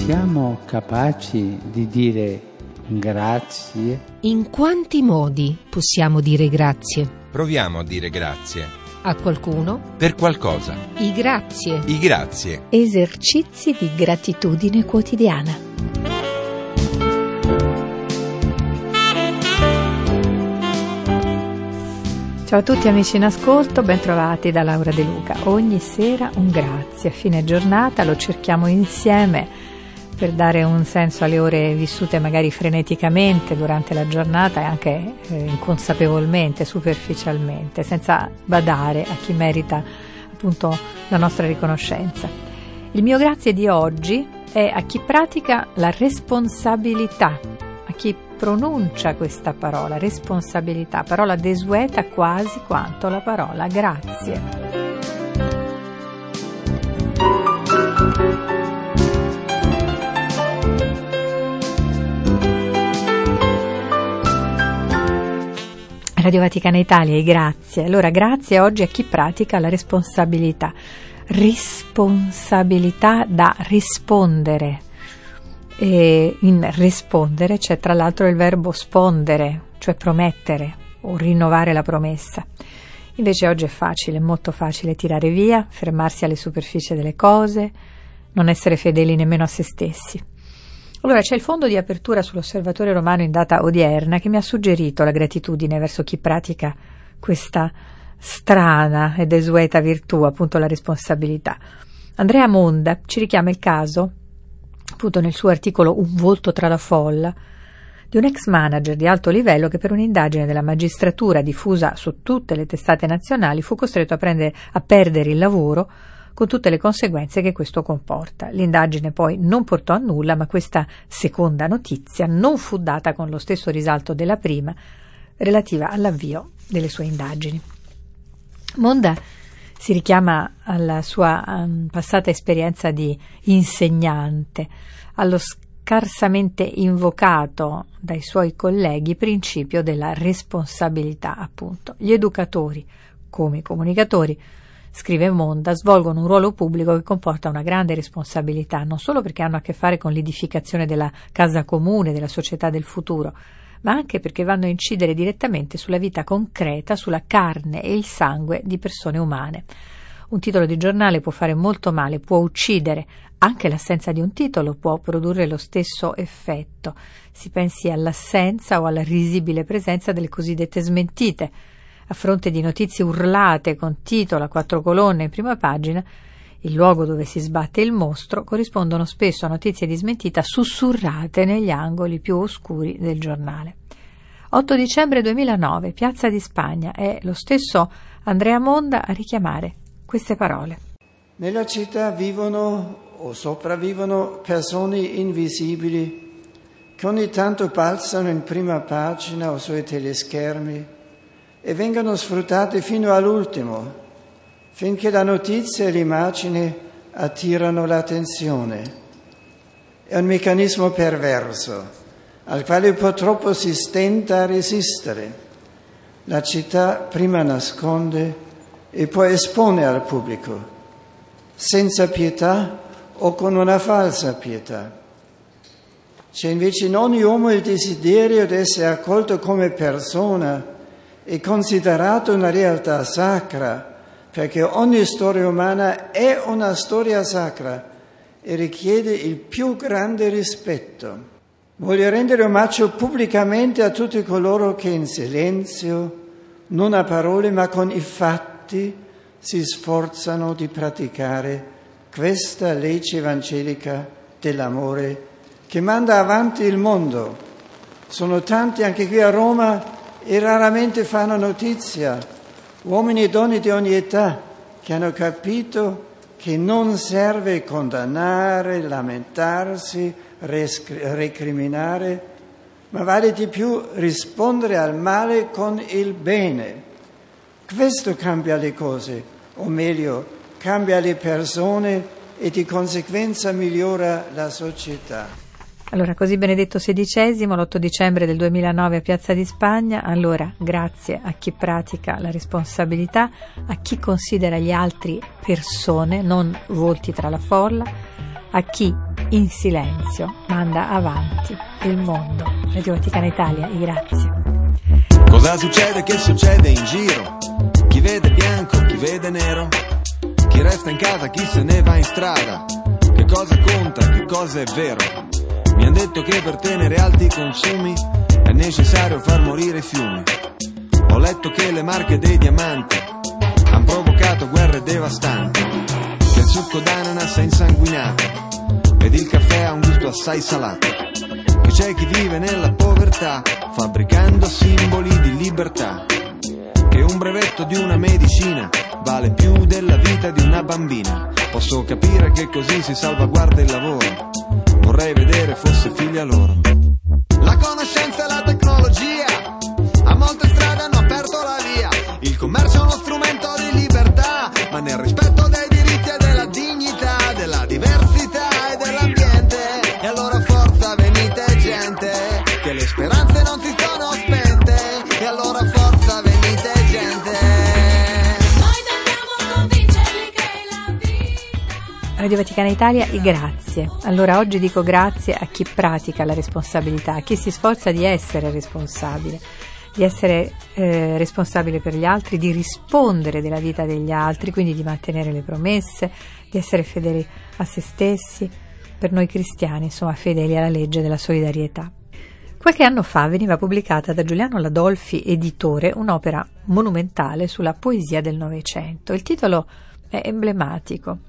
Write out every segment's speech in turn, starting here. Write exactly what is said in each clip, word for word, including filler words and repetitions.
Siamo capaci di dire grazie? In quanti modi possiamo dire grazie? Proviamo a dire grazie. A qualcuno? Per qualcosa. I grazie. I grazie. Esercizi di gratitudine quotidiana. Ciao a tutti amici in ascolto, bentrovati da Laura De Luca. Ogni sera un grazie, a fine giornata lo cerchiamo insieme per dare un senso alle ore vissute magari freneticamente durante la giornata e anche eh, inconsapevolmente, superficialmente, senza badare a chi merita appunto la nostra riconoscenza. Il mio grazie di oggi è a chi pratica la responsabilità, a chi pronuncia questa parola, responsabilità, parola desueta quasi quanto la parola grazie. Radio Vaticana Italia e grazie. Allora, grazie oggi a chi pratica la responsabilità. Responsabilità da rispondere. E in rispondere c'è tra l'altro il verbo spondere, cioè promettere o rinnovare la promessa. Invece oggi è facile, molto facile tirare via, fermarsi alle superfici delle cose, non essere fedeli nemmeno a se stessi. Allora c'è il fondo di apertura sull'Osservatore Romano in data odierna che mi ha suggerito la gratitudine verso chi pratica questa strana e desueta virtù, appunto la responsabilità. Andrea Monda ci richiama il caso, appunto nel suo articolo Un volto tra la folla, di un ex manager di alto livello che per un'indagine della magistratura diffusa su tutte le testate nazionali fu costretto a, prendere, a perdere il lavoro con tutte le conseguenze che questo comporta. L'indagine poi non portò a nulla, ma questa seconda notizia non fu data con lo stesso risalto della prima, relativa all'avvio delle sue indagini. Monda si richiama alla sua um, passata esperienza di insegnante, allo scarsamente invocato dai suoi colleghi principio della responsabilità, appunto. Gli educatori, come i comunicatori, scrive Monda, svolgono un ruolo pubblico che comporta una grande responsabilità, non solo perché hanno a che fare con l'edificazione della casa comune, della società del futuro, ma anche perché vanno a incidere direttamente sulla vita concreta, sulla carne e il sangue di persone umane. Un titolo di giornale può fare molto male, può uccidere, anche l'assenza di un titolo può produrre lo stesso effetto. Si pensi all'assenza o alla risibile presenza delle cosiddette smentite. A fronte di notizie urlate con titolo a quattro colonne in prima pagina, il luogo dove si sbatte il mostro, corrispondono spesso a notizie di smentita sussurrate negli angoli più oscuri del giornale. otto dicembre duemilanove, Piazza di Spagna, è lo stesso Andrea Monda a richiamare queste parole. Nella città vivono o sopravvivono persone invisibili che ogni tanto balzano in prima pagina o sui teleschermi e vengono sfruttate fino all'ultimo, finché la notizia e l'immagine attirano l'attenzione. È un meccanismo perverso, al quale purtroppo si stenta a resistere. La città prima nasconde e poi espone al pubblico, senza pietà o con una falsa pietà. C'è invece in ogni uomo il desiderio di essere accolto come persona è considerato una realtà sacra, perché ogni storia umana è una storia sacra e richiede il più grande rispetto. Voglio rendere omaggio pubblicamente a tutti coloro che in silenzio, non a parole ma con i fatti, si sforzano di praticare questa legge evangelica dell'amore che manda avanti il mondo. Sono tanti anche qui a Roma e raramente fanno notizia, uomini e donne di ogni età che hanno capito che non serve condannare, lamentarsi, recriminare, ma vale di più rispondere al male con il bene. Questo cambia le cose, o meglio, cambia le persone e di conseguenza migliora la società. Allora, così Benedetto sedicesimo, l'otto dicembre del duemilanove a Piazza di Spagna. Allora, grazie a chi pratica la responsabilità, a chi considera gli altri persone, non volti tra la folla, a chi in silenzio manda avanti il mondo. Radio Vaticana Italia, e grazie. Cosa succede? Che succede in giro? Chi vede bianco, chi vede nero? Chi resta in casa, chi se ne va in strada? Che cosa conta, che cosa è vero? Mi han detto che per tenere alti i consumi è necessario far morire i fiumi. Ho letto che le marche dei diamanti han provocato guerre devastanti, che il succo d'ananas è insanguinato ed il caffè ha un gusto assai salato, che c'è chi vive nella povertà fabbricando simboli di libertà, che un brevetto di una medicina vale più della vita di una bambina. Posso capire che così si salvaguarda il lavoro, vorrei vedere fosse figlia loro. La conoscenza e la tecnologia a molte strade hanno aperto la via. Il commercio è uno strumento di libertà, ma nel rispetto dei diritti e della dignità, della diversità e dell'ambiente. E allora forza, venite gente, che le speranze non si sono spente. E allora forza, venite gente. Noi dobbiamo convincerli che la vita... Radio Vaticana Italia, e grazie. Allora oggi dico grazie a chi pratica la responsabilità, a chi si sforza di essere responsabile, di essere eh, responsabile per gli altri, di rispondere della vita degli altri, quindi di mantenere le promesse, di essere fedeli a se stessi, per noi cristiani, insomma, fedeli alla legge della solidarietà. Qualche anno fa veniva pubblicata da Giuliano Ladolfi, editore, un'opera monumentale sulla poesia del Novecento. Il titolo è emblematico: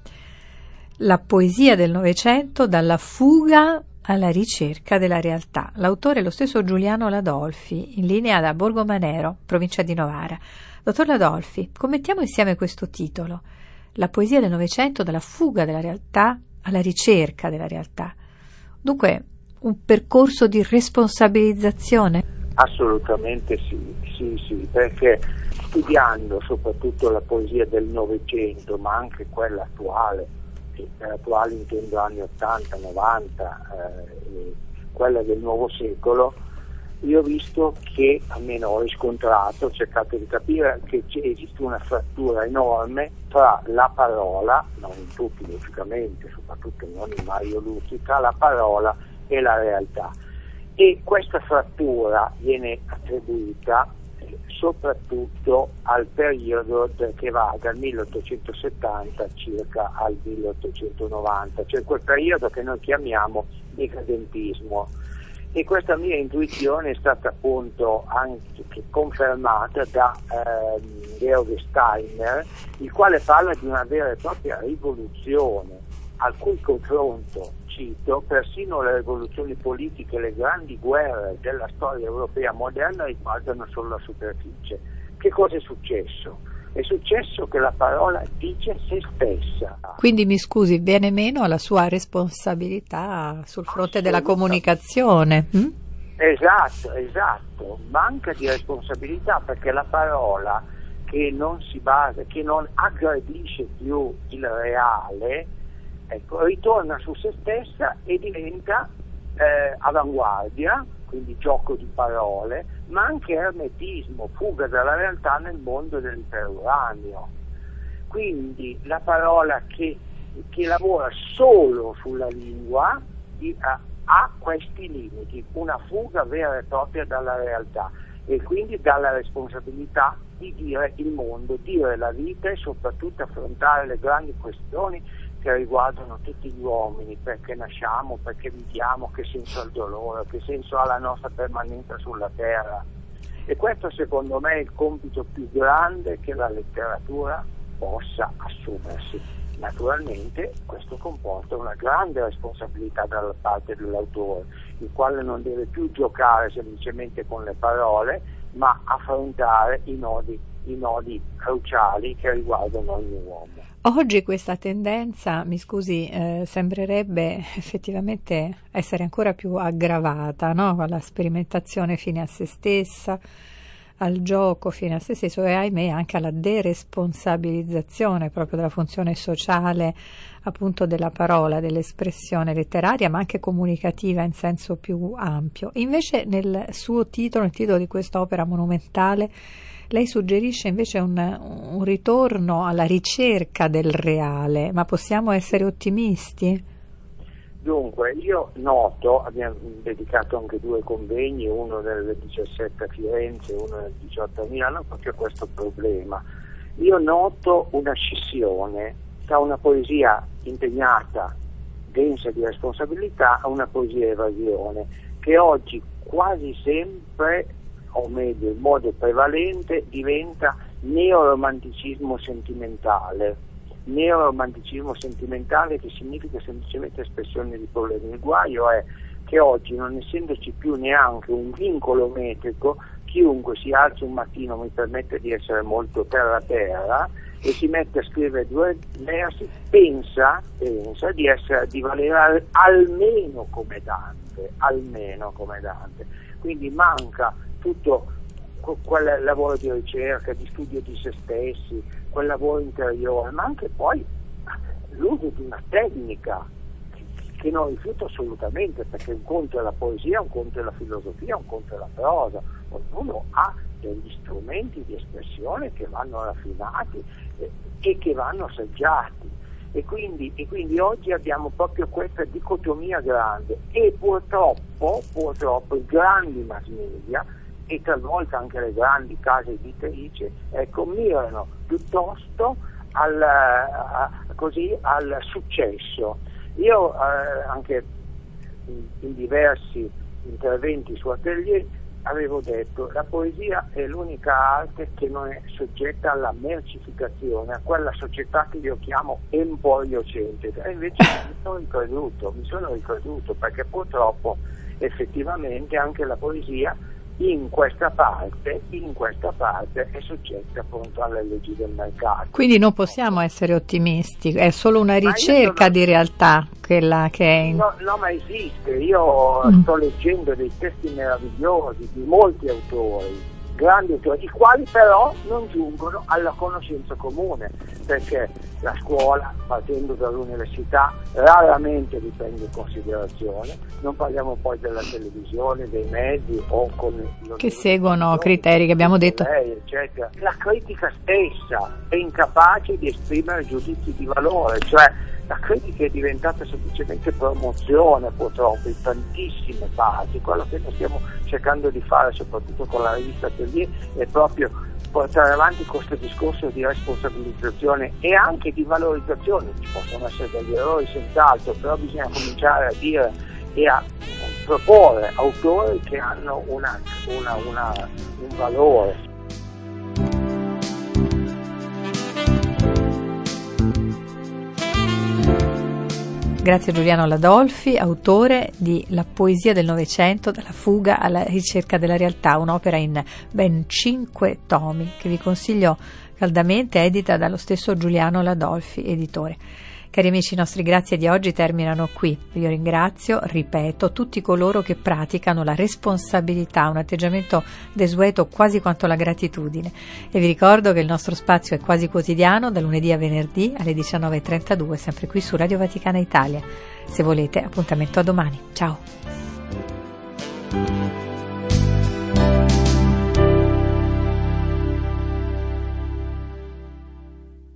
La poesia del Novecento, dalla fuga alla ricerca della realtà. L'autore è lo stesso Giuliano Ladolfi, in linea da Borgomanero, provincia di Novara. Dottor Ladolfi, commentiamo insieme questo titolo: La poesia del Novecento, dalla fuga della realtà alla ricerca della realtà. Dunque, un percorso di responsabilizzazione? Assolutamente sì, sì, sì, perché studiando soprattutto la poesia del Novecento, ma anche quella attuale, per attuali intendo anni ottanta, novanta, eh, quella del nuovo secolo, io ho visto che, almeno ho riscontrato, ho cercato di capire che esiste una frattura enorme tra la parola, non in tutti logicamente, soprattutto non in Mario Luzi, tra la parola e la realtà. E questa frattura viene attribuita soprattutto al periodo che va dal milleottocentosettanta circa al milleottocentonovanta, cioè quel periodo che noi chiamiamo decadentismo. E questa mia intuizione è stata appunto anche confermata da eh, Georg Steiner, il quale parla di una vera e propria rivoluzione, al cui confronto, cito, persino le rivoluzioni politiche e le grandi guerre della storia europea moderna riguardano solo la superficie. Che cosa è successo? È successo che la parola dice se stessa. Quindi, mi scusi, viene meno alla sua responsabilità sul fronte della comunicazione? Hm? Esatto, esatto. Manca di responsabilità, perché la parola che non si basa, che non aggredisce più il reale, ecco, ritorna su se stessa e diventa eh, avanguardia, quindi gioco di parole, ma anche ermetismo, fuga dalla realtà nel mondo dell'iperuranio. Quindi la parola che, che lavora solo sulla lingua di, ha, ha questi limiti, una fuga vera e propria dalla realtà e quindi dalla responsabilità di dire il mondo, dire la vita e soprattutto affrontare le grandi questioni che riguardano tutti gli uomini, perché nasciamo, perché viviamo, che senso ha il dolore, che senso ha la nostra permanenza sulla terra. E questo secondo me è il compito più grande che la letteratura possa assumersi. Naturalmente questo comporta una grande responsabilità dalla parte dell'autore, il quale non deve più giocare semplicemente con le parole, ma affrontare i nodi, i nodi cruciali che riguardano ogni uomo. Oggi questa tendenza, mi scusi, eh, sembrerebbe effettivamente essere ancora più aggravata, no? Alla sperimentazione fine a se stessa, al gioco fine a se stesso e ahimè anche alla deresponsabilizzazione proprio della funzione sociale appunto della parola, dell'espressione letteraria ma anche comunicativa in senso più ampio. Invece nel suo titolo, nel titolo di questa opera monumentale, lei suggerisce invece un, un ritorno alla ricerca del reale, ma possiamo essere ottimisti? Dunque, io noto, abbiamo dedicato anche due convegni, uno nel diciassette a Firenze e uno nel diciotto a Milano, proprio a questo problema. Io noto una scissione tra una poesia impegnata, densa di responsabilità, a una poesia evasione, che oggi quasi sempre, o meglio in modo prevalente, diventa neoromanticismo sentimentale. Neoromanticismo sentimentale che significa semplicemente espressione di problemi. Il guaio è che oggi, non essendoci più neanche un vincolo metrico, chiunque si alza un mattino, mi permette di essere molto terra terra, e si mette a scrivere due versi, pensa, pensa di essere, di valere almeno come Dante, almeno come Dante. Quindi manca tutto quel lavoro di ricerca, di studio di se stessi, quel lavoro interiore, ma anche poi l'uso di una tecnica che non rifiuto assolutamente, perché un conto è la poesia, un conto è la filosofia, un conto è la prosa. Ognuno ha degli strumenti di espressione che vanno raffinati eh, e che vanno assaggiati, e quindi, e quindi oggi abbiamo proprio questa dicotomia grande, e purtroppo, purtroppo i grandi mass media e talvolta anche le grandi case editrici, ecco, mirano piuttosto al, a, così, al successo. Io eh, anche in, in diversi interventi su Atelier avevo detto: la poesia è l'unica arte che non è soggetta alla mercificazione, a quella società che io chiamo emporiocentrica, e invece mi sono ricreduto, mi sono ricreduto perché purtroppo effettivamente anche la poesia in questa parte, in questa parte è soggetta appunto alle leggi del mercato. Quindi non possiamo essere ottimisti, è solo una ricerca sono... di realtà quella che è in... no, no, ma esiste. Io mm. sto leggendo dei testi meravigliosi di molti autori, grandi autori, i quali però non giungono alla conoscenza comune, perché la scuola, partendo dall'università, raramente li prende in considerazione. Non parliamo poi della televisione, dei mezzi o con che seguono criteri che abbiamo detto. Lei, eccetera. La critica stessa è incapace di esprimere giudizi di valore, cioè la critica è diventata semplicemente promozione, purtroppo, in tantissime parti. Quello che noi stiamo cercando di fare, soprattutto con la rivista Atelier, è proprio portare avanti questo discorso di responsabilizzazione e anche di valorizzazione. Ci possono essere degli errori senz'altro, però bisogna cominciare a dire e a proporre autori che hanno una, una, una, un valore. Grazie a Giuliano Ladolfi, autore di La poesia del Novecento, dalla fuga alla ricerca della realtà, un'opera in ben cinque tomi che vi consiglio caldamente, edita dallo stesso Giuliano Ladolfi, editore. Cari amici, i nostri grazie di oggi terminano qui. Io ringrazio, ripeto, tutti coloro che praticano la responsabilità, un atteggiamento desueto quasi quanto la gratitudine. E vi ricordo che il nostro spazio è quasi quotidiano, da lunedì a venerdì alle diciannove e trentadue, sempre qui su Radio Vaticana Italia. Se volete, appuntamento a domani. Ciao.